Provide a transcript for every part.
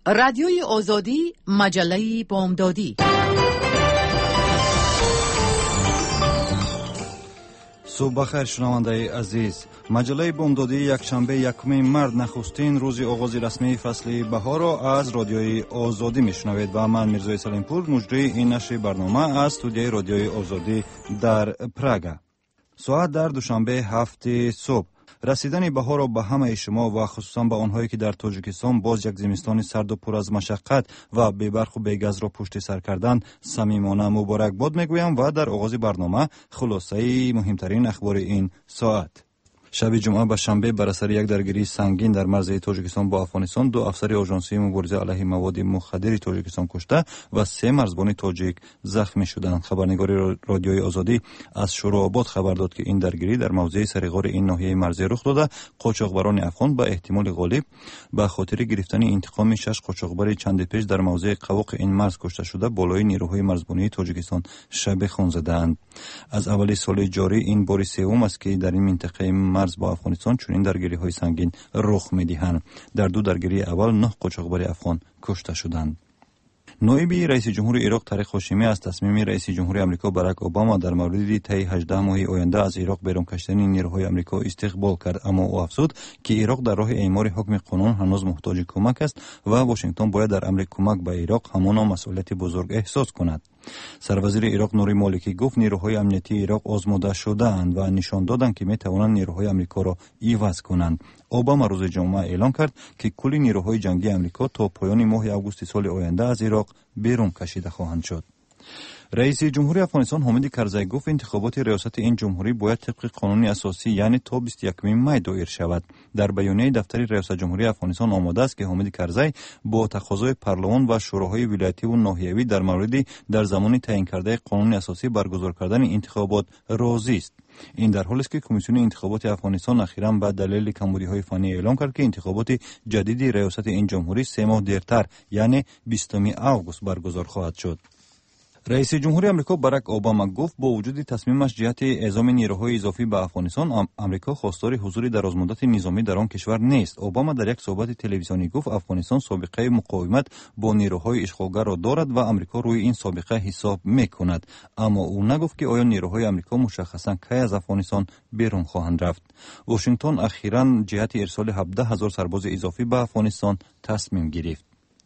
رادیوی آزادی، مجله بامدادی. صبح بخیر شنونده عزیز. مجله بامدادی یکشنبه 1 مرد نخستین روز آغاز رسمی فصل بهار را از رادیوی آزادی میشنوید و من میرزا سلیمپور مجری این نشر برنامه از استودیوی رادیوی آزادی در پراگ. ساعت در دوشنبه 7 صبح. رسیدن بهار را به همه شما و خصوصا به آنهایی که در تاجیکستان باز یک زمستان سرد و پر از مشقت و بی‌برق و بی‌گز را پشت سر کردن صمیمانه مبارک باد میگویم و در آغاز برنامه خلاصه مهمترین اخبار این ساعت. شب جمعه به شنبه بر اثر یک درگیری سنگین در مرز تاجیکستان با افغانستان 2 افسر آژانسی مبارزه علیه مواد مخدر تاجیکستان کشته و 3 مرزبان تاجیک زخمی شدند. خبرنگار رادیوی آزادی از شوراباد خبر داد که این درگیری در موضع سرغار این ناحیه مرزی رخ داده. قاچاقبران افغان به احتمال غالب به خاطر گرفتن انتقام 6 قاچاقبر چند پیش در موضع قواق این مرز کشته شده بالای نیروهای مرزبانی تاجیکستان شب خون زدند. از اول سال جاری این بار سوم است که در این منطقه مرز با افغانستان چنین درگیری‌های سنگین رخ می‌دهند. در 2 درگیری اول 9 قاچاقبر افغان کشته شدند. نایب رئیس جمهور عراق طارق هاشمی از تصمیم رئیس جمهور آمریکا باراک اوباما در مورد طی 18 ماه آینده از عراق بیرون کشیدن نیروهای آمریکا استقبال کرد، اما او افزود که عراق در راه اعمار حکم قانون هنوز محتاج کمک است و واشنگتن باید در امر کمک به عراق همانا مسئولیت بزرگ احساس کند. سروزیر عراق نوری مالکی گفت نیروهای امنیتی عراق آزموده شده‌اند و نشان دادند که می‌توانند نیروهای آمریکا را عوض کنند. اوباما روز جمعه اعلام کرد که کل نیروهای جنگی آمریکا تا پایان ماه آگوست سال آینده از عراق بیرون کشیده خواهند شد. رئیس جمهوری افغانستان حامد کرزی گفت انتخابات ریاست این جمهوری باید طبق قانون اساسی یعنی تا 21 می دایر شود. در بیانیه دفتر ریاست جمهوری افغانستان آمده است که حامد کرزی با تقاضای پارلمان و شوراهای ولایتی و ناحیوی در مورد در زمان تعیین کرده قانون اساسی برگزار کردن انتخابات راضی است. این در حالی است که کمیسیون انتخابات افغانستان اخیراً به دلیل کمبودی‌های فنی اعلام کرد که انتخابات جدید ریاست این جمهوری 3 ماه دیرتر یعنی 20 آگوست برگزار خواهد شد. رئیس جمهور آمریکا باراک اوباما گفت با وجود تصمیمش جهت اعزام نیروهای اضافی به افغانستان، آمریکا خواستار حضور درازمدت نظامی در آن کشور نیست. اوباما در یک صحبت تلویزیونی گفت افغانستان سابقه مقاومت با نیروهای اشغالگر را دارد و آمریکا روی این سابقه حساب میکند، اما او نگفت که آیا نیروهای آمریکا مشخصاً کی از افغانستان بیرون خواهند رفت. واشنگتن اخیراً جهت ارسال 17,000 سرباز اضافی به افغانستان تصمیم گرفت.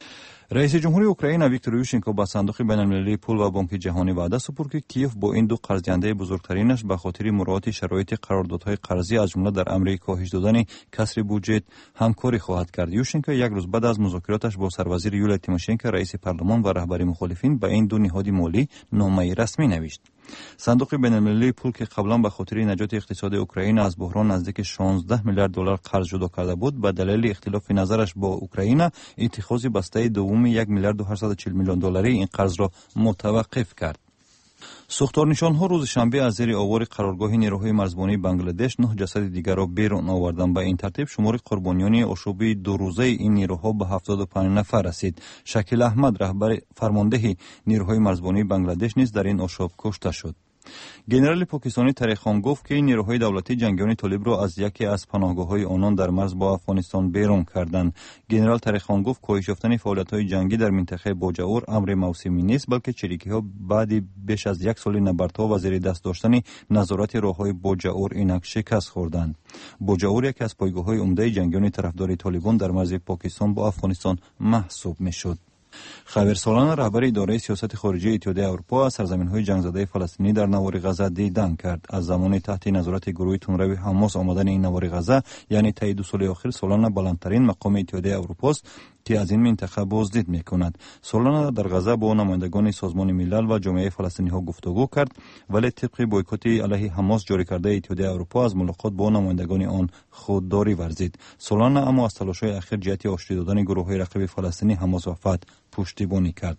رئیس جمهوری اوکراین ویکتور یوشنکو با صندوق بین‌المللی پول و بانک جهانی وعده سپرد که کیف با این 2 قرض‌دهنده بزرگترینش به خاطر مراعات شرایط قراردادهای قرضی از جمله در امر کاهش دادن کسر بودجه همکاری خواهد کرد. یوشنکو یک روز بعد از مذاکراتش با سروزیر یولیا تیموشنکو رئیس پارلمان و رهبر مخالفین به این 2 نهاد مالی نامه رسمی نوشت. صندوق بین‌المللی پول که قبلا به خاطر نجات اقتصاد اوکراین از بحران نزدیک 16 میلیارد دلار قرض جدا کرده بود، به دلیل اختلاف نظرش با اوکراین اتخاذ بسته دوم 1 میلیارد و 840 میلیون دلاری این قرض را متوقف کرد. ساختارنشان‌ها روز شنبه از زیر آوار قرارگاه نیروهای مرزبانی بنگلادش 9 جسد دیگر را بیرون آوردند. به این ترتیب شمار قربانیان آشوبی 2 روزه این نیروها به 75 نفر رسید. شکیل احمد رهبر فرمانده نیروهای مرزبانی بنگلادش نیز در این آشوب کشته شد. گنرال پاکستانی طارق خان گفت که نیروهای دولتی جنگیان طالب را از یکی از پناهگاه‌های آنان در مرز با افغانستان بیرون کردند. گنرال طارق خان گفت کاهش یافتن فعالیت‌های جنگی در منطقه باجاور امر موسمی نیست، بلکه چریکی‌ها بعد بیش از 1 سال نبردها و زیر دست داشتن نظارت راه‌های باجاور اینک شکست خوردند. باجاور یکی از پایگاه‌های عمده جنگیان طرفدار طالبان در مرز پاکستان با افغانستان محسوب می‌شد. خبرسالان رهبر اداره سیاست خارجی اتحادیه اروپا از سرزمین‌های جنگ زده فلسطینی در نوار غزه دیدن کرد. از زمان تحت نظارت گروه تندروی حماس آمدن این نوار غزه یعنی طی 2 سال اخیر سالانه بلندترین مقام اتحادیه اروپا است که از این منطقه بازدید می‌کند. سالانه در غزه با نمایندگان سازمان ملل و جامعه فلسطینی‌ها گفتگو کرد، ولی طبق بویکوت علیه حماس جاری کرده اتحادیه اروپا از ملاقات با نمایندگان آن خودداری ورزید. سالانه اما از تلاش‌های اخیر جهت آشتی دادن گروه‌های رقیب فلسطینی حماس و فتح پشتیبانی کرد.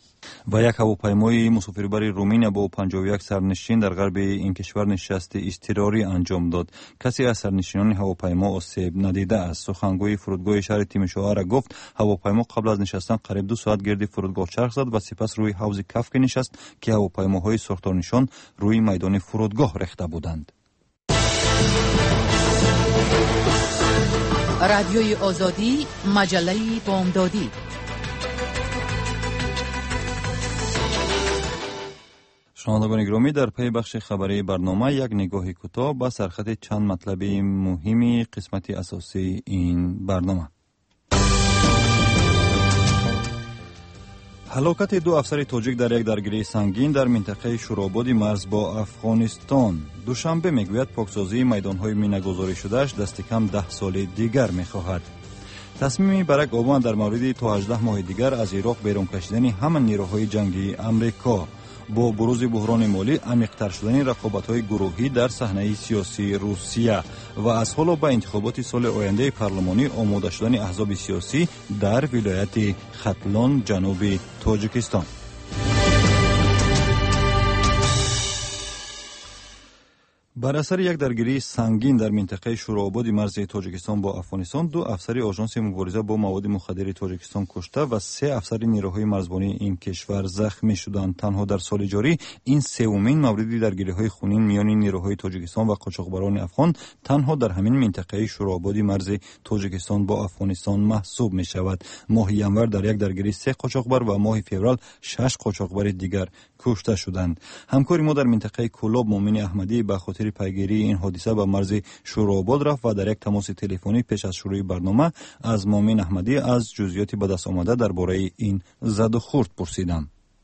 و یک هواپیمای مسافربر رومینیا با 51 سرنشین در غرب این کشور نشست اضطراری انجام داد. کسی از سرنشینان هواپیما آسیب ندیده است. سخنگوی فرودگاه شهر تیمشوهر گفت هواپیما قبل از نشستن قریب 2 ساعت گرد فرودگاه چرخ زد و سپس روی حوض کفک نشست که هواپیماهای ساختارنشان روی میدان فرودگاه ریخته بودند. رادیوی آزادی، مجله بامدادی. شنوندگان گرامی، در پی بخش خبری برنامه یک نگاهی کوتاه به سرخط چند مطلب مهمی قسمت اساسی این برنامه. هلاکت دو افسر تاجیک در یک درگیری سنگین در منطقه شوراباد مرز با افغانستان. دوشنبه میگوید پاکسازی میدانهای مینه‌گذاری شدهش دست کم 10 سال دیگر میخواهد. تصمیم باراک اوباما در مورد تا 18 ماه دیگر از عراق بیرون کشیدن همان نیروهای جنگی امریکا، با بروز بحران مالی عمیق‌تر شدن رقابت‌های گروهی در صحنه سیاسی روسیه و از حالا به انتخابات سال آینده پارلمانی آماده شدن احزاب سیاسی در ولایت ختلان جنوبی تاجیکستان. بر اثر یک درگیری سنگین در منطقه شوراباد مرز تاجیکستان با افغانستان، 2 افسر آژانس مبارزه با مواد مخدر تاجیکستان کشته و 3 افسر نیروهای مرزبانی این کشور زخمی شدند. تنها در سال جاری این سومین مورد درگیری‌های خونین میان نیروهای تاجیکستان و قاچاقبران افغان تنها در همین منطقه شوراباد مرز تاجیکستان با افغانستان محسوب می شود. ماه ینور در یک درگیری 3 قاچاقبر و ماه فوریه 6 قاچاقبر دیگر کشته شدند. همکار ما در منطقه کلاب مومن احمدی به خاطر پیگیری این حادثه به مرز شوراباد رفت و در یک تماس تلفنی پیش از شروع برنامه از مومن احمدی از جزئیات به دست آمده درباره این زد و خورد پرسیدم.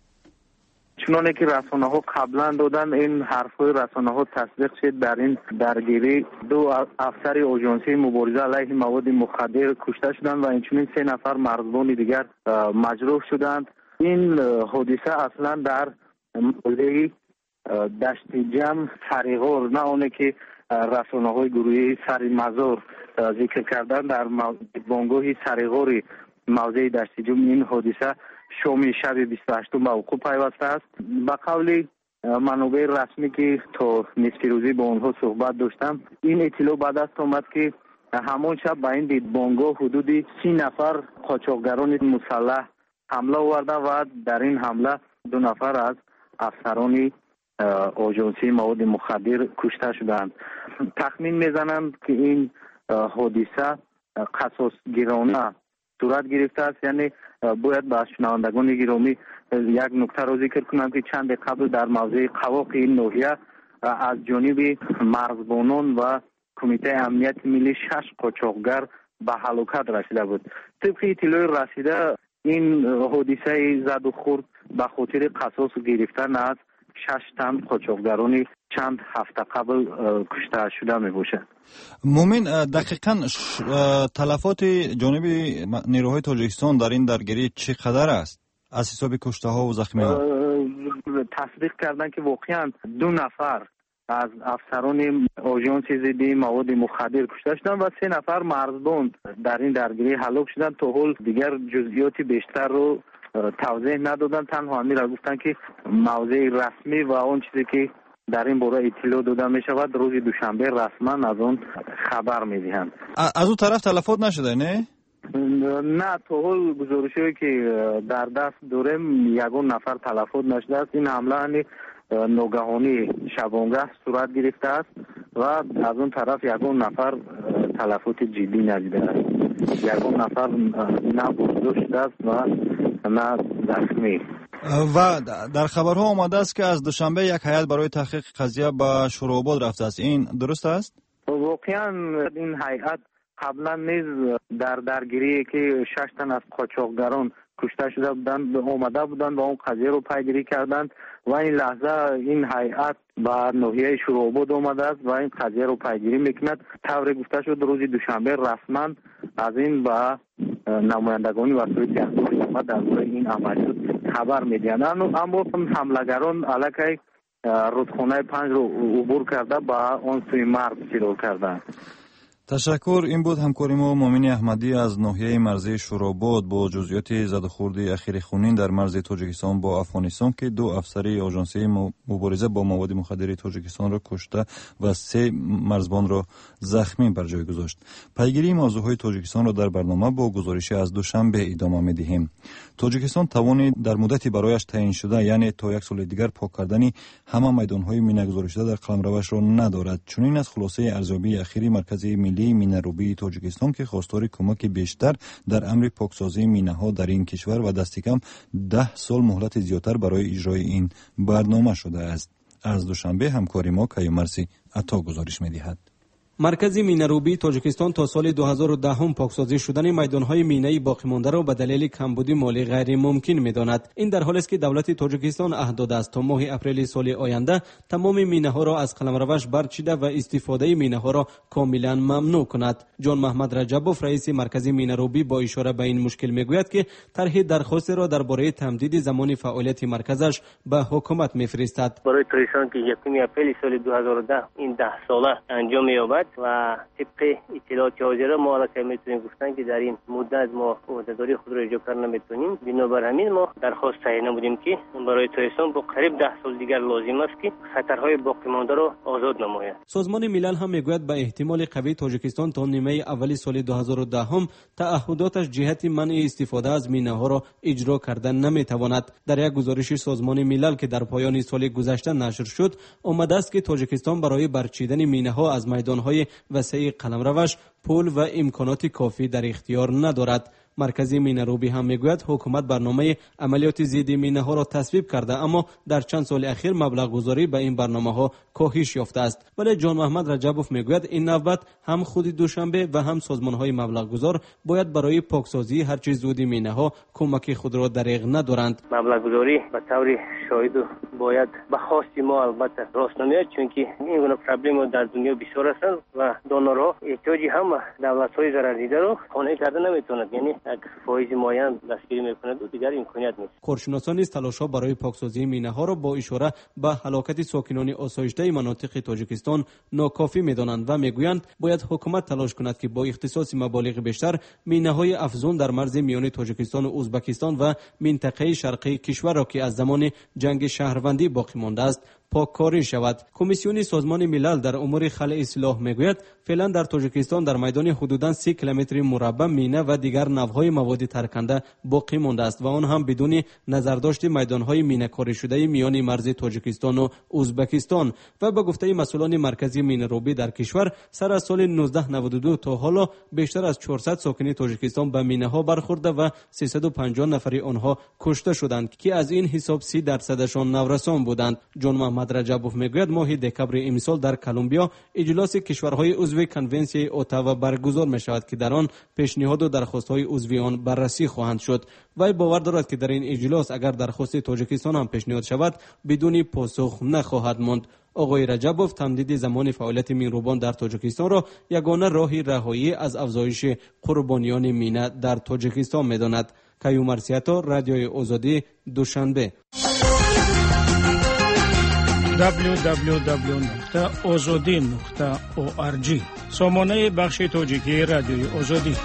چنانه که رسانه‌ها قبلا دادن، این حرف‌های رسانه‌ها تصدیق شد. در این درگیری 2 افسر آژانسی مبارزه علیه مواد مخدر کشته شدند و اینچنین 3 نفر مرزبان دیگر مجروح شدند. این حادثه اصلا در موضع دشت جم سریغور، نه اونه که رسانه‌های گروهی سری مزار ذکر کردن، در بانگاه سریغور موضع دشت جم این حادثه شام شب 28 به وقوع پیوسته است. به قول منابع رسمی که تا نصف روزی با آنها صحبت داشتم، این اطلاع بعد است آمد که همان شب به این بانگاه حدود 30 نفر قاچاقگران مسلح حمله آورده و در این حمله 2 نفر از افسران آژانسی مواد مخدر کشته شدند. تخمین میزنند که این حادثه قصاص گیرانه صورت گرفته است. یعنی باید به شنوندگان گرامی یک نکته را ذکر کنم که چند قبل در موضع قواق این ناحیه از جانب مرزبانان و کمیته امنیت ملی 6 قاچاقگر به هلاکت رسیده بود. طبق اطلاع رسیده این حادثه زد و خورد به خاطر قصاص گرفتن از 6 تن قاچاقگران چند هفته قبل کشته شده می باشد. مومن، دقیقاً تلفات جانب نیروهای تاجیکستان در این درگیری چقدر است از حساب کشته ها و زخمی ها؟ تصدیق کردن که واقعا 2 نفر از افسران آژانس ضد مواد مخدر کشته شدند و 3 نفر مرزبان در این درگیری هلاک شدند. تا حال دیگر جزئیات بیشتر رو توضیح ندادن، تنها همین را گفتن که موضع رسمی و اون چیزی که در این باره اطلاع داده می شود روز دوشنبه رسما از اون خبر می دهند. از اون طرف تلفات نشده نه؟ نه، تا حال گزارشی که در دست داریم 1 نفر تلفات نشده است. این حمله ناگهانی شبانگاه صورت گرفته است و از اون طرف 1 نفر تلفات جدی ندیده است. 1 نفر نه برداشت شده است و نه زخمی. و در خبرها آمده است که از دوشنبه یک هیئت برای تحقیق قضیه به شوراباد رفته است. این درست است؟ واقعا این هیئت قبلا نیز در درگیری که 6 تن از قاچاقگران کشته شده بودند آمده بودند و اون قضیه رو پیگیری کردند و این لحظه این هیئت به ناحیه شوراباد آمده است و این قضیه رو پیگیری میکند. طوری گفته شد روز دوشنبه رسما از این به نمایندگان وسایل اخبار درباره این عملیات خبر میدهند. اما حملهگران علیه رودخانه 5 رو عبور کرده به آن سوی مرز سیرو کردند. تشکر. این بود همکاری ما مومن احمدی از ناحیه مرزی شوراباد با جزئیات زد و خورد اخیر خونین در مرز تاجیکستان با افغانستان که 2 افسر آژانسی مبارزه با مواد مخدر تاجیکستان را کشته و 3 مرزبان را زخمی بر جای گذاشت. پیگیری موضوعهای تاجیکستان را در برنامه با گزارش از دوشنبه ادامه می‌دهیم. تاجیکستان توانی در مدتی برایش تعیین شده، یعنی تا 1 سال دیگر پاک کردن همه میدان‌های مینه‌گذاری شده در قلمروش را ندارد. چنین از خلاصه ارزیابی اخیری مرکز ملی ملی مینه‌روبی تاجیکستان که خواستار کمک بیشتر در امر پاکسازی مینه‌ها در این کشور و دست کم 10 سال مهلت زیادتر برای اجرای این برنامه شده است. از دوشنبه همکاری ما کیومرسی عطا گزارش می‌دهد. مرکز مینه‌روبی تاجیکستان تا سال 2010 پاکسازی شدن میدان‌های مینه‌ای باقی مانده را به دلیل کمبود مالی غیر ممکن می‌داند. این در حالی است که دولت تاجیکستان عهد داده است تا ماه اپریل سال آینده تمام مینه‌ها را از قلمروش برچیده و استفاده مینه‌ها را کاملا ممنوع کند. جان محمد رجبوف رئیس مرکز مینه‌روبی با اشاره به این مشکل می‌گوید که طرح درخواست را درباره تمدید زمان فعالیت مرکزش به حکومت می‌فرستد. برای تاریخی که 1 اپریل سال 2010 این 10 ساله انجام یابد و طبق اطلاعات حاضر ما را که میتونیم گفتن که در این مدت ما عهدهداری خود را اجرا کردن نمیتونیم. بنابر همین ما درخواست صحیح نمودیم که برای تاجیکستان با قریب 10 سال دیگر لازم است که خطرهای باقی مانده را آزاد نماید. سازمان ملل هم میگوید به احتمال قوی تاجیکستان تا نیمه اولی سال 2010 تعهداتش جهت منع استفاده از مینه‌ها را اجرا کردن نمیتواند. در یک گزارش سازمان ملل که در پایان سال گذشته نشر شد آمده است که تاجیکستان برای برچیدن مینه‌ها از میدان‌های وسیع قلمروش پول و امکانات کافی در اختیار ندارد. مرکز مینه‌روبی هم میگوید حکومت برنامه عملیات ضد مینه‌ها را تصویب کرده اما در چند سال اخیر مبلغ گذاری به این برنامه‌ها کاهش یافته است. ولی جان محمد رجبوف میگوید این نوبت هم خود دوشنبه و هم سازمان‌های مبلغ گذار باید برای پاکسازی هر چیز زود مینه‌ها کمک خود را دریغ ندارند. مبلغ گذاری به طور شاهد باید به خواست ما البته راست نمیاد، چون که این گونه پرابلم در دنیا بسیار هستند و دونرها احتیاجی هم دولت‌های ضرردیده رو قانع کرده نمیتوند، یعنی یک فایز معین دستگیری میکند و دیگر امکانیت نیست. کارشناسان نیز تلاش‌ها برای پاکسازی مینه‌ها را با اشاره به هلاکت ساکنان آسایشته مناطق تاجیکستان ناکافی می‌دانند و میگویند باید حکومت تلاش کند که با اختصاص مبالغ بیشتر مینه‌های افزون در مرز میان تاجیکستان و ازبکستان و منطقه شرقی کشور را که از زمان جنگ شهروندی باقی مانده است پاککاری شود. کمیسیون سازمان ملل در امور خلع سلاح میگوید فعلا در تاجیکستان در میدان حدوداً 30 کیلومتر مربع مینه و دیگر نوع‌های مواد ترکنده باقی مانده است و آن هم بدون نظرداشت میدان‌های مینه‌کاری شده میان مرز تاجیکستان و ازبکستان. و به گفته مسئولان مرکزی مینه‌روبی در کشور سر از سال 1992 تا حالا بیشتر از 400 ساکن تاجیکستان به مینه‌ها برخورده و 350 نفر آنها کشته شدند که از این حساب 30% نورسان بودند. جان محمد رجبوف میگوید ماه دکمبر امسال در کلمبیا اجلاس کشورهای عضو کنونسیون اتاوا برگزار می شود که در آن پیشنهاد و درخواست‌های عضویان بررسی خواهند شد. وی باور دارد که در این اجلاس اگر درخواست تاجیکستان هم پیشنهاد شود بدون پاسخ نخواهد ماند. آقای رجبوف تمدید زمان فعالیت مینروبان در تاجیکستان را یگانه راه رهایی از افزایش قربانیان مینه در تاجیکستان می‌داند. کیومرسی عطا، رادیوی آزادی، دوشنبه. www.azadi.org سامانه بخش تاجیکی رادیوی آزادی.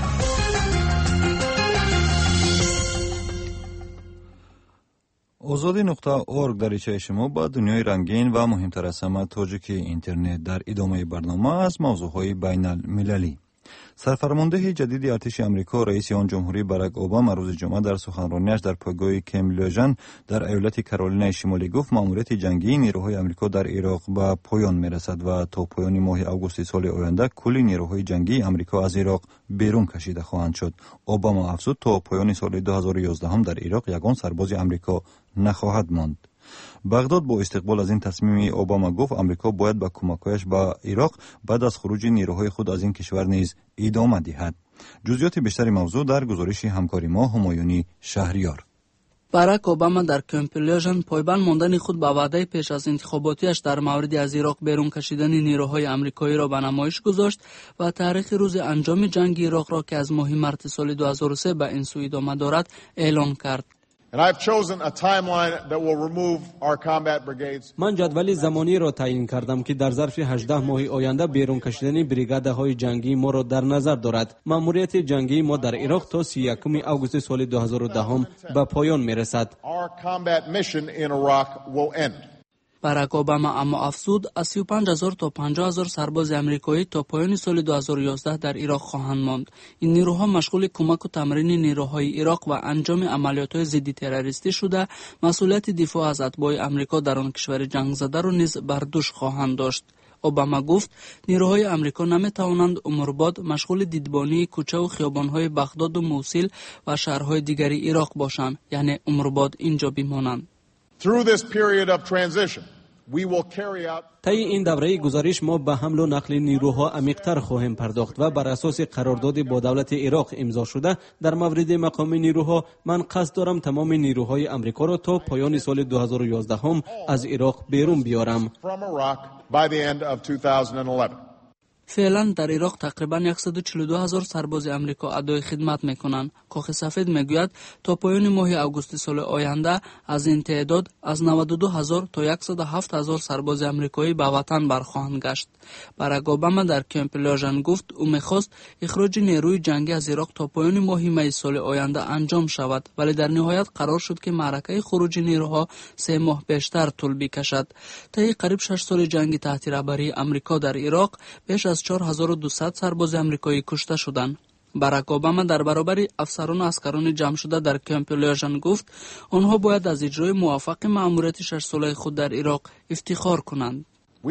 azadi.org دریچه شما با دنیای رنگین و مهمتر از همه تاجیکی اینترنت در ادامه برنامه از موضوعهای بین المللی. سرفرمانده جدید ارتش آمریکا رئیس آن جمهوری باراک اوباما روز جمعه در سخنرانیش در پایگاه کم لوژن در ایالت کارولینای شمالی گفت مأموریت جنگی نیروهای آمریکا در عراق به پایان میرسد و تا پایان ماه آگوست سال آینده کل نیروهای جنگی آمریکا از عراق بیرون کشیده خواهند شد. اوباما افزود تا پایان سال 2011 هم در عراق یگان سرباز آمریکا نخواهد ماند. بغداد با استقبال از این تصمیم اوباما گفت آمریکا باید با کمک‌هایش به عراق بعد از خروج نیروهای خود از این کشور نیز ادامه دهد. جزئیات بیشتری موضوع در گزارش همکاری ما همایونی شهریار. باراک اوباما در کمپ لوژن پایبند ماندن خود به وعده پیش از انتخاباتیش در مورد از عراق بیرون کشیدن نیروهای آمریکایی را به نمایش گذاشت و تاریخ روز انجام جنگ عراق را که از ماه مارس سال 2003 به این سو ادامه دارد اعلام کرد. من جدول زمانی را تعیین کردم که در ظرف 18 ماه آینده بیرون کشیدن بریگادهای جنگی ما را در نظر دارد. مأموریت جنگی ما در عراق تا 31 آگوست سال 2010 به پایان میرسد. باراک اوباما اما افزود از 35,000 تا 50,000 سرباز آمریکایی تا پایان سال 2011 در عراق خواهند ماند. این نیروها مشغول کمک و تمرین نیروهای عراق و انجام عملیات‌های ضد تروریستی شده، مسئولیت دفاع از اتباع آمریکا در آن کشور جنگ زده را نیز بر دوش خواهند داشت. اوباما گفت نیروهای آمریکا نمیتوانند عمرباد مشغول دیدبانی کوچه و خیابان‌های بغداد و موصل و شهرهای دیگری عراق باشند، یعنی عمرباد اینجا بمانند. طی این دوره گزارش ما به حمل و نقل نیروها عمیق‌تر خواهیم پرداخت و بر اساس قرارداد با دولت عراق امضا شده در مورد مقام نیروها من قصد دارم تمام نیروهای آمریکا را تا پایان سال 2011 هم از عراق بیرون بیارم. فعلا در عراق تقریبا 142,000 سرباز آمریکا ادای خدمت میکنند. کاخ سفید میگوید تا پایان ماه آگوست سال آینده از این تعداد از 92,000 تا 107,000 سرباز آمریکایی به وطن برخواهند گشت. باراک اوباما در کمپ لاژن گفت او میخواست اخراج نیروی جنگی از عراق تا پایان ماه می سال آینده انجام شود، ولی در نهایت قرار شد که معرکه خروج نیروها 3 ماه بیشتر طول بکشد. طی قریب 6 سال جنگ تحت رهبری آمریکا در عراق بیش از 4200 سرباز آمریکایی کشته شدند. باراک اوباما در برابر افسران و عسکران جمع شده در کمپ لاژن گفت آنها باید از اجرای موفق مأموریت 6 ساله خود در عراق افتخار کنند.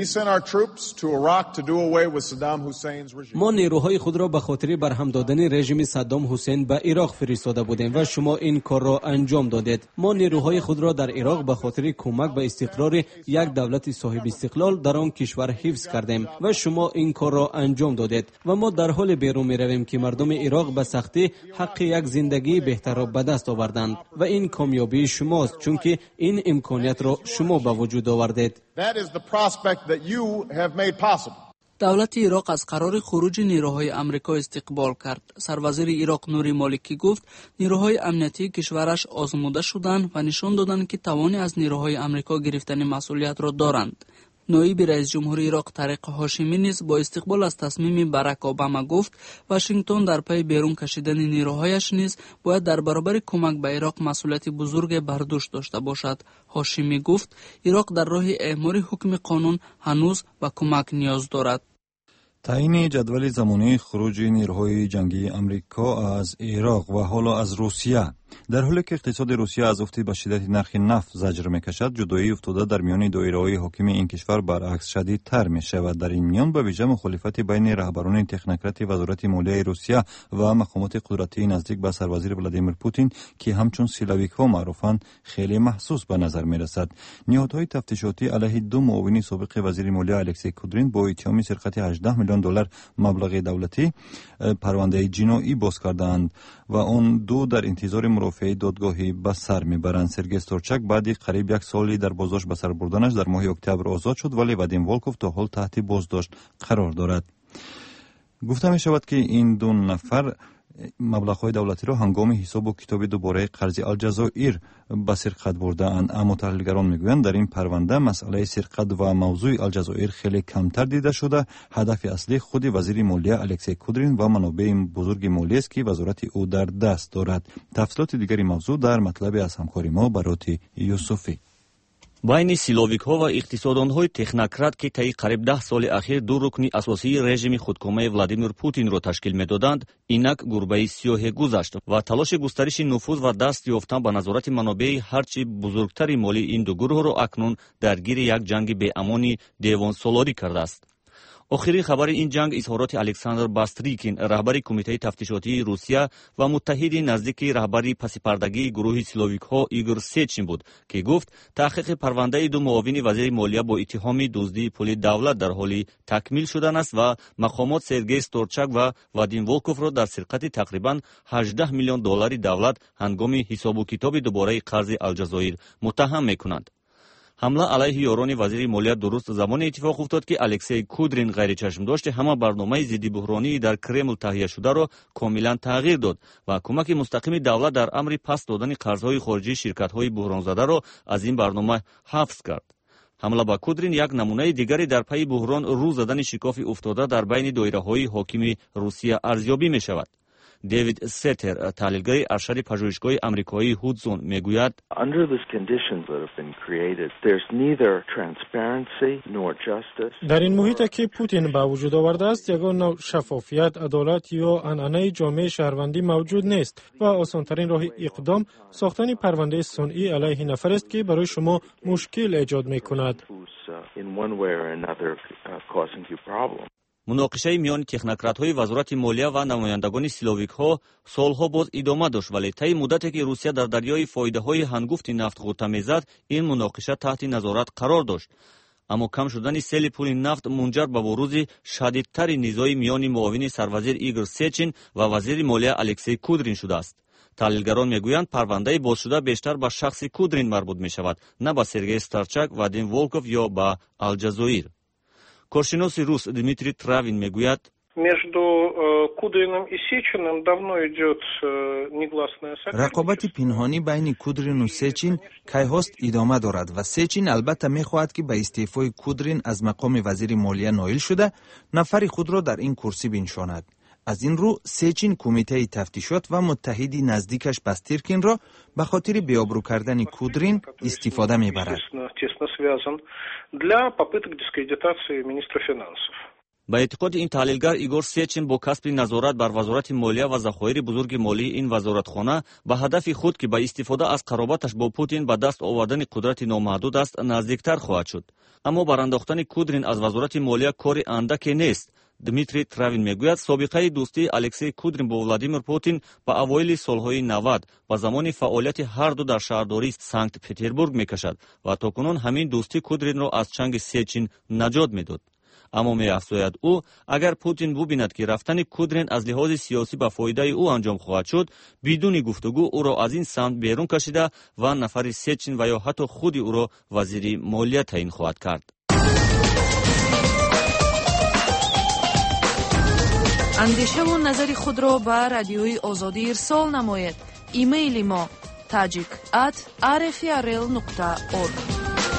ما نیروهای خود را به خاطر برهم دادن رژیم صدام حسین به عراق فرستاده بودیم و شما این کار را انجام دادید. ما نیروهای خود را در عراق به خاطر کمک به استقرار یک دولت صاحب استقلال در آن کشور حفظ کردیم و شما این کار را انجام دادید و ما در حال بیرون می رویم که مردم عراق به سختی حق یک زندگی بهتر را به دست آوردند و این کامیابی شماست، چون که این امکانیت را شما به وجود آوردید. دولت عراق از قرار خروج نیروهای آمریکا استقبال کرد. سروزیر عراق نوری مالکی گفت نیروهای امنیتی کشورش آزموده شدند و نشان دادند که توانی از نیروهای آمریکا گرفتن مسئولیت را دارند. نایب رئیس جمهور عراق طارق هاشمی نیز با استقبال از تصمیم باراک اوباما گفت واشنگتن در پی بیرون کشیدن نیروهایش نیز باید در برابر کمک به عراق مسئولیت بزرگ بر دوش داشته باشد. هاشمی گفت عراق در راه اعمال حکم قانون هنوز به کمک نیاز دارد. تعیین جدول زمانی خروج نیروهای جنگی آمریکا از عراق و حالا از روسیه در حالی که اقتصاد روسیه از افت به شدت نرخ نفت زجر میکشد، جدایی افتاده در میان دایره‌های حاکم این کشور برعکس شدیدتر می شود. در این میان به ویژه مخالفت بین رهبران تکنوکرات وزارت مالیه روسیه و مقامات قدرتی نزدیک به سروزیر ولادیمیر پوتین که همچون سیلویک ها معروفند خیلی محسوس به نظر می رسد. نهادهای تفتیشاتی علیه 2 معاون سابق وزیر مالیه الکسی کودرین با اتهام سرقت 18 میلیون دلار مبلغ دولتی پرونده جنایی باز کردند و آن دو در انتظار مرافعه دادگاهی به سر میبرند. سرگئی استورچاک بعد قریب 1 سالی در بازداشت به سر بردنش در ماه اکتبر آزاد شد، ولی وادیم ولکوف تا حال تحت بازداشت قرار دارد. گفته می شود که این 2 نفر مبلغ‌های دولتی را هنگام حساب و کتاب دوباره قرض الجزایر به سرقت برده‌اند، اما تحلیلگران میگویند در این پرونده مسئله سرقت و موضوع الجزایر خیلی کمتر دیده شده. هدف اصلی خود وزیر مالیه الکسی کودرین و منابع بزرگ مالی است که وزارت او در دست دارد. تفصیلات دیگری موضوع در مطلب از همکاری ما برات یوسفی. байни силовикҳо ва иқтисодонҳои технократ ки таи қариб 10 соли ахир 2 рукни асосии режими худкомаи Владимир Путинро ташкил медоданд, инак гурбаи сиёҳе гузашт ва талоши густариши нуфуз ва даст ёфтан ба назорати манобеи ҳарчи бузургтари молии ин ду гурӯҳро акнун даргири як ҷанги беамони девонсолорӣ кардааст. охирин хабари ин ҷанг изҳороти Александр Бастрикин, раҳбари кумитаи тафтишотии Русия ва муттаҳиди наздики раҳбари пасипардагии гурӯҳи силовикҳо Игор Сечин буд, ки гуфт таҳқиқи парвандаи 2 муовини вазири молия бо иттиҳоми дуздии пули давлат дар ҳоли такмил шудан аст ва мақомот Сергей Сторчак ва Вадим Волковро дар сирқати тақрибан 18 миллион доллари давлат ҳангоми ҳисобу китоби дубораи қарзи Алҷазоир муттаҳам мекунанд. ҳамла алайҳи ёрони вазири молия дуруст замоне иттифоқ уфтод ки Алексей Кудрин ғайричашмдошти ҳама барномаи зидди буҳронии дар Кремл таҳияшударо комилан тағйир дод ва кӯмаки мустақими давлат дар амри пас додани қарзҳои хориҷии ширкатҳои буҳронзадаро аз ин барнома ҳафз кард. ҳамла ба Кудрин як намунаи дигари дар пайи буҳрон рӯ задани шикофи уфтода дар байни доираҳои ҳокими Русия арзёбӣ мешавад. دیوید ستر تحلیلگر ارشد پژوهشگاه آمریکایی هودزون میگوید در این محیط که پوتین به وجود آورده است یگان نوع شفافیت، عدالت یا عنعنه جامعه شهروندی موجود نیست و آسانترین راه اقدام ساختن پرونده صنعی علیه نفر است که برای شما مشکل ایجاد می‌کند. مناقشه میان تکنوکرات‌های وزارت مالیه و نمایندگان سیلوویک‌ها سالها باز ادامه داشت ولی طی مدتی که روسیه در دریای فایده‌های هنگفت نفت غوطه می‌زد این مناقشه تحت نظارت قرار داشت. اما کم شدن سیل پول نفت منجر به بروز شدیدتر نزاع میان معاون سروزیر ایگور سیچین و وزیر مالیه الکسی کودرین شده است. تحلیلگران میگویند پرونده باز شده بیشتر به شخص کودرین مربوط می‌شود، نه به سرگئی ستارچاک، وادیم ولکوف یا به الجزایر. کارشناس روس دمیتری تراوین میگوید رقابت پنهانی بین کودرین و سیچین کیهاست ادامه دارد و سیچین البته میخواهد که به استعفای کودرین از مقام وزیر مالیه نائل شده نفر خود را در این کرسی بنشاند. از این رو سیچین کمیته تفتیشات و متحدی نزدیکش باستیرکین را به خاطر بیابرو کردن کودرین استفاده میبرد. با اعتقاد این تحلیلگر ایگور سیچین با کسب نظارت بر وزارت مالیه و ذخایر بزرگ مالی این وزارتخانه به هدف خود که با استفاده از قرابتش با پوتین به دست آوردن قدرت نامحدود است نزدیکتر خواهد شد. اما برانداختن کودرین از وزارت مالیه کاری اندکی نیست. دمیتری تراوین میگوید سابقه دوستی الکسی کودرین با ولادیمیر پوتین با اوایل سالهای 90 با زمان فعالیت هر دو در شهرداری سانت پترزبورگ میکشد و تاکنون همین دوستی کودرین را از چنگ سیچین نجات میداد. اما می‌افزاید او اگر پوتین ببیند که رفتن کودرین از لحاظ سیاسی به فایده او انجام خواهد شد بدون گفتگو او را از این سمت بیرون کشیده و نفر سیچین و یا حتی خود او را وزیر مالیه تعیین خواهد کرد. اندیشه و نظر خود را به رادیوی آزادی ارسال نمایید. ایمیل ما tajik@rfrl.org.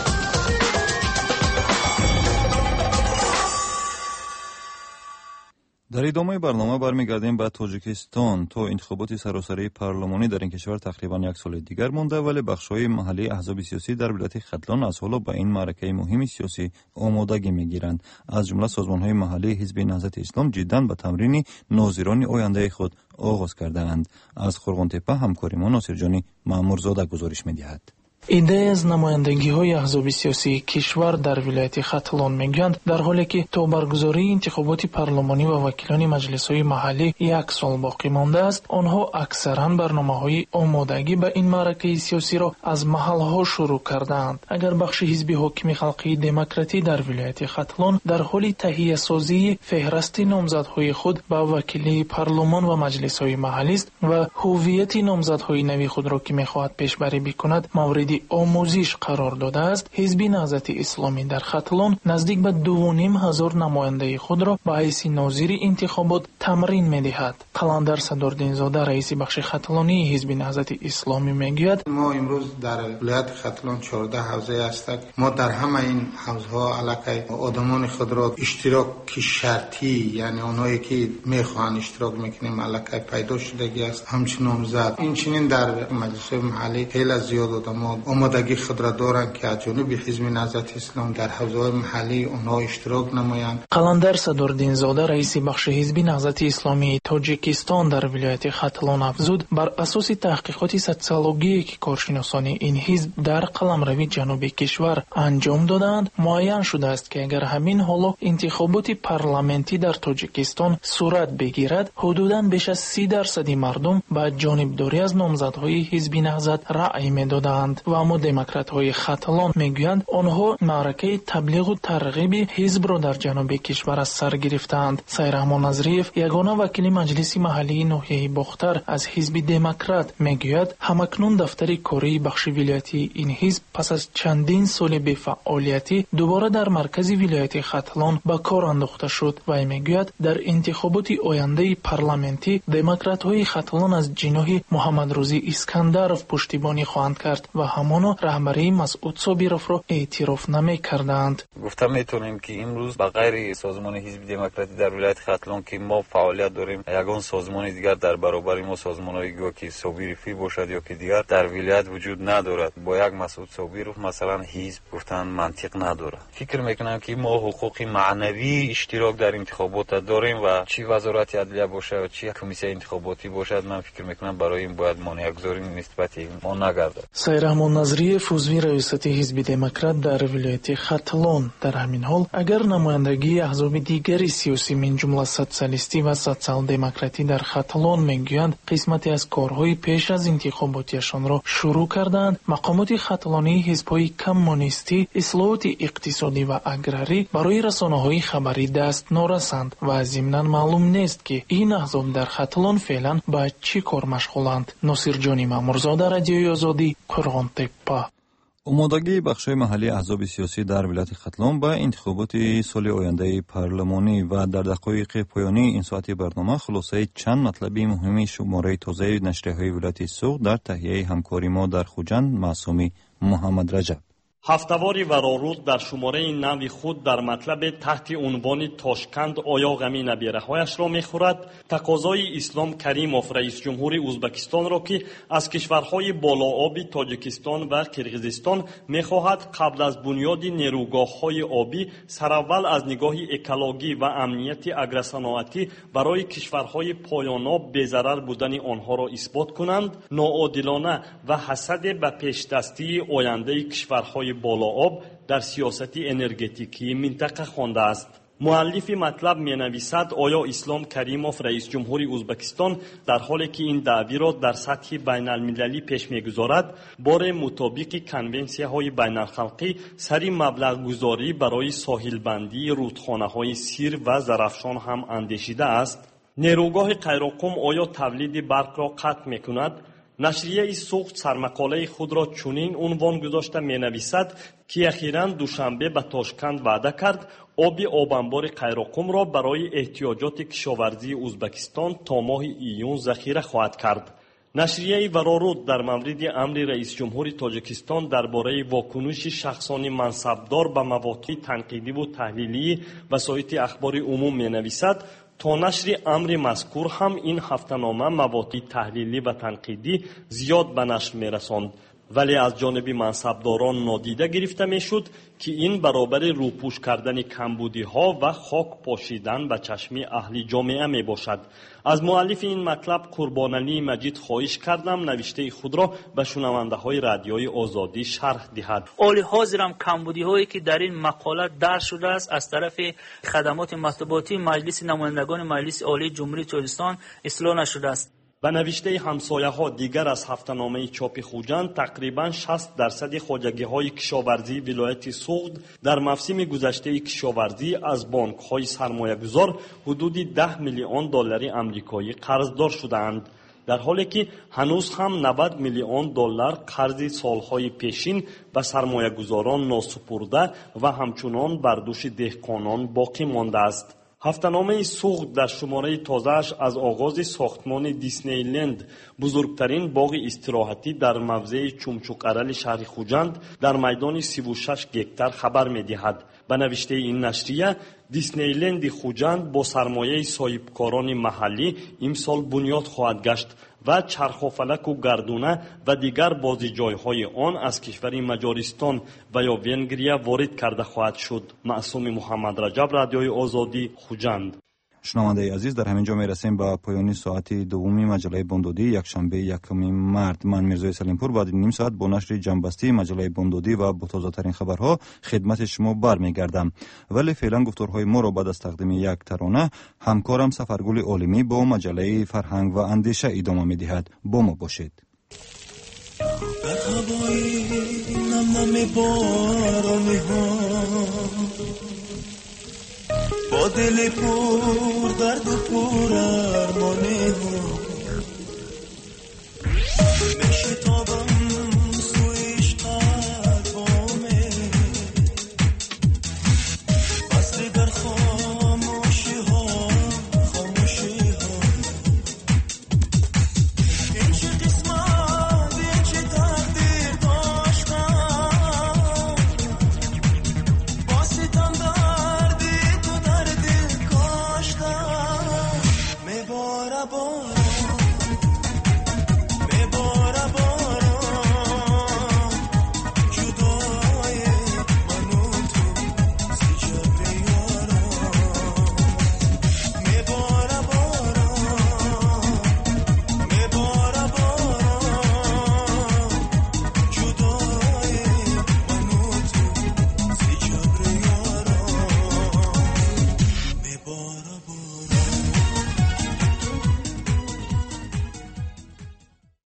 در ادامه برنامه برمیگردیم به تاجیکستان. تا انتخابات سراسری پارلمانی در این کشور تقریبا یک سال دیگر مانده ولی بخش‌های محلی احزاب سیاسی در ولایت ختلان از حالا به این معرکه مهم سیاسی آمادگی می‌گیرند. از جمله سازمان‌های محلی حزب نهضت اسلام جداً به تمرین ناظران آینده خود آغاز کرده‌اند. از خرغانتپه همکار ما ناصرجانی مامورزاده گزارش می‌دهد. ایده از نمایندگی های احزاب سیاسی کشور در ولایت ختلان میگویند در حالی که تا برگزاری انتخابات پارلمانی و وکیلان مجلس های محلی یک سال باقی مانده است، آنها اکثرا برنامه های آمادگی به این معرکه سیاسی را از محل ها شروع کردند. اگر بخش حزب حاکم خلقی دموکراتی در ولایت ختلان در حال تهیه سازی فهرست نامزدهای خود به وکیلی پارلمان و مجلس های محلی است و هویت نامزدهای نوی خود را که میخواهد پیشبری بکند مورد آموزش قرار داده است، حزب نهضت اسلامی در ختلان نزدیک به 2,500 نماینده خود را به حیث ناظر انتخابات تمرین می‌دهد. قلندر صدردین‌زاده رئیس بخش ختلانی حزب نهضت اسلامی میگوید ما امروز در ولایت ختلان 14 حوزه است. ما در همه این حوزه‌ها علاقه آدمان خود را اشتراک شرطی، یعنی اونایی که میخوان اشتراک میکنیم علاقه پیدا شدگی است، همچنین نامزد. این چنین در مجلس محلی خیلی زیاد آدم آمادگی خود را دارند که از جانب حزب نهضت اسلام در حوزه‌های محلی آنها اشتراک نمایند. قلندر صدردین‌زاده رئیس بخش حزب نهضت اسلامی تاجیکستان در ولایت ختلان افزود بر اساس تحقیقات سوسیولوژی که کارشناسان این حزب در قلمرو جنوبی کشور انجام دادند معین شده است که اگر همین حالا انتخابات پارلمانتی در تاجیکستان صورت بگیرد حدوداً بیش از 30% مردم به جانبداری از نامزدهای حزب نهضت رأی می‌دادند و اما دموکرات‌های ختلان میگویند آنها معرکه تبلیغ و ترغیب حزب را در جنوب کشور از سر گرفتند. سیرحمان نظریف یگانه وکیل مجلس محلی ناحیه باختر از حزب دموکرات میگوید همکنون دفتر کاری بخش ولایتی این حزب پس از چندین سال بی‌فعالیتی دوباره در مرکز ولایت ختلان به کار انداخته شد و میگوید در انتخابات آینده پارلمانتی دموکرات‌های ختلان از جناح محمد روزی اسکندرов پشتیبانی خواهند کرد و همانا رهبری مسعود صابرов را اعتراف نمی‌کردند. گفتم میتونیم که امروز به غیر سازمان حزب دموکراتی در ولایت ختلان که ما فعالیت داریم، یگان سازمان دیگر در برابر ما سازمان‌هایی که صابری باشد یا که دیگر در ولایت وجود ندارد. با یک مسعود صابرов مثلا حزب گفتن منطق نداره. فکر میکنم که ما حقوق معنوی اشتراک در انتخابات داریم و چی وزارت عدلیه باشه و چی کمیسیون انتخاباتی باشد، من فکر میکنم برای این باید مانع‌گذاری نسبت ما نگردد. سیرحمان نظریف عضو ریاست حزب دموکرات در ولایت ختلان در همین حال اگر نمایندگی احزاب دیگری سیاسی من جمله سوسیالیستی و سوسیال دموکراتی در ختلان میگویند قسمتی از کارهای پیش از انتخاباتیشان را شروع کردند، مقامات ختلانی حزب‌های کمونیستی اصلاحات اقتصادی و اگراری برای رسانه‌های خبری دست نرسند و ضمناً معلوم نیست که این احزاب در ختلان فعلا با چی کار مشغولند. ناصرجان مامورزاده، رادیوی آزادی، قرغان‌تپه. آمادگی بخش‌های محلی احزاب سیاسی در ولایت ختلان به انتخابات سال آینده پارلمانی و در دقایق پایانی این ساعتی برنامه خلاصه چند مطلب مهم شماره تازه نشریه‌های ولایت سوق در تهیه همکاری ما در خوجند معصومی محمد رجب. ҳафтавори варорӯз дар шумораи нави худ дар матлабе таҳти унвони тошканд оё ғами набераҳояшро мехӯрад, тақозои Ислом Каримов раисҷумҳури Ӯзбекистонро ки аз кишварҳои болооби Тоҷикистон ва Қирғизистон мехоҳад қабл аз бунёди нерӯгоҳҳои обӣ сараввал аз нигоҳи экологӣ ва амнияти агросаноатӣ барои кишварҳои поёноб безарар будани онҳоро исбот кунанд, ноодилона ва ҳасаде ба пешдастии ояндаи кишварҳои болооб дар сиёсати энергетикии минтақа хондааст. муаллифи матлаб менависад оё Ислом Каримов раисҷумҳури Ӯзбекистон дар ҳоле ки ин даъвиро дар сатҳи байналмилалӣ пеш мегузорад, боре мутобиқи конвенсияҳои байналхалқӣ сари маблағгузорӣ барои соҳилбандии рудхонаҳои Сир ва Зарафшон ҳам андешидааст. нерӯгоҳи Қайроқум оё тавлиди барқро қатъ мекунад? нашрияи суғд сармақолаи худро чунин унвон гузошта менависад ки ахиран душанбе ба Тошканд ваъда кард оби обанбори Қайроқумро барои эҳтиёҷоти кишоварзии Ӯзбекистон то моҳи июн захира хоҳад кард. нашрияи вароруд дар мавриди амри раисҷумҳури Тоҷикистон дар бораи вокунуши шахсони мансабдор ба маводҳои танқидиву таҳлилии васоити ахбори умум менависад то нашри амри мазкур ҳам ин ҳафтанома маводҳои таҳлилӣ ва танқидӣ зиёд ба нашр мерасонд, вале аз ҷониби мансабдорон нодида гирифта мешуд ки ин баробари рӯпӯш кардани камбудиҳо ва хок пошидан ба чашми аҳли ҷомеа мебошад. аз муаллифи ин матлаб Қурбоналии Маҷид хоҳиш кардам навиштаи худро ба шунавандаҳои радиои Озодӣ шарҳ диҳад. оли ҳозирам камбудиҳое ки дар ин мақола дарс шудааст аз тарафи хадамоти матбуотии маҷлиси намояндагони маҷлиси олии ҷумҳурии Тоҷикистон ислоҳ нашудааст. ба навиштаи ҳамсояҳо дигар аз ҳафтаномаи чопи Хуҷанд тақрибан 60% хоҷагиҳои кишоварзии вилояти Суғд дар мавсими гузаштаи кишоварзӣ аз бонкҳои сармоягузор ҳудуди $10 миллион амрикоӣ қарздор шудаанд, дар ҳоле ки ҳанӯз ҳам $90 миллион қарзи солҳои пешин ба сармоягузорон носупурда ва ҳамчунон бар дӯши деҳқонон боқӣ мондааст. ҳафтаномаи суғд дар шумораи тозааш аз оғози сохтмони Диснейленд, бузургтарин боғи истироҳатӣ дар мавзеи Чумчуқарали шаҳри Хуҷанд дар майдони 36 гектар хабар медиҳад. ба навиштаи ин нашрия, Диснейленди Хуҷанд бо сармояи соҳибкорони маҳаллӣ имсол бунёд хоҳад гашт ва чархофалаку гардуна ва дигар бозиҷойҳои он аз кишвари Маҷористон ва ё Венгрия ворид карда хоҳад шуд. маъсуми Муҳаммад Раҷаб, радиои Озодӣ, Хуҷанд. шунавандаи азиз, дар ҳамин ҷо мерасем ба поёни соати дуввуми маҷалаи Бомдодӣ якшанбе 1 март. ман Мирзои Салимпур баъди ним соат бо нашри ҷамъбастии маҷалаи Бомдодӣ ва бо тозатарин хабарҳо хидмати шумо бармегардам. вале феълан гуфторҳои моро баъд аз тақдими як тарона ҳамкорам Сафаргули Олимӣ бо маҷалаи Фарҳанг ва андеша идома медиҳад. бо мо бошед. با دل پر درد و پر ارمانه ها